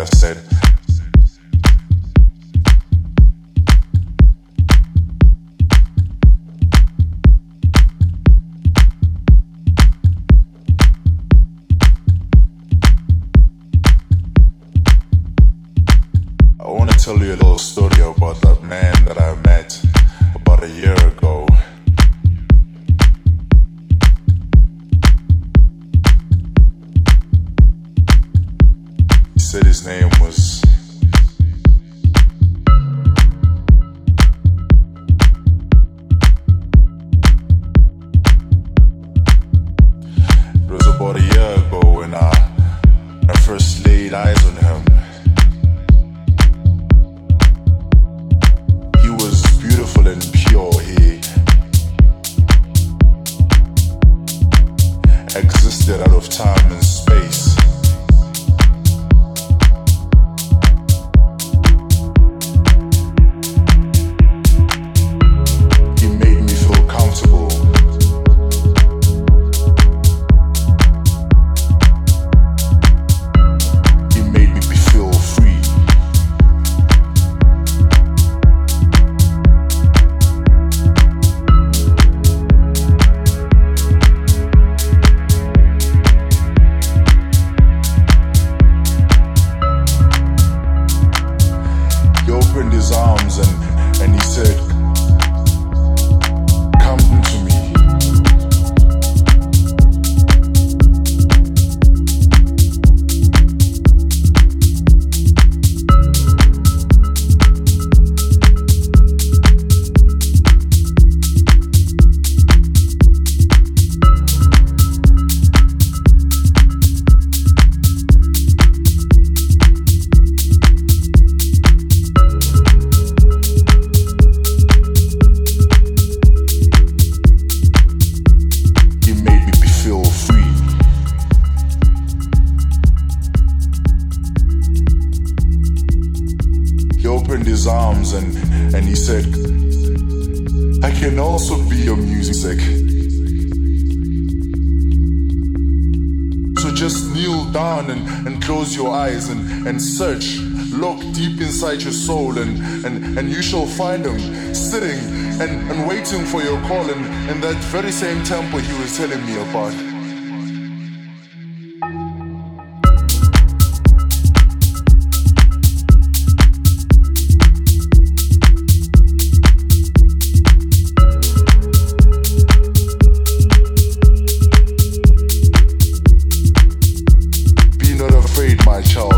I said. I want to tell you a little story about that man that I met about a year ago. He said his name was It was about a year ago when I first laid eyes on him. He was beautiful and pure. He existed out of time and space. He made me feel comfortable. He made me feel free. He opened his arms and he said, "Come to me." He made me feel free. He opened his arms and he said, "I can also be your music. So just kneel down and close your eyes and search, look deep inside your soul and you shall find him sitting and waiting for your call in that very same temple he was telling me about." Be not afraid, my child.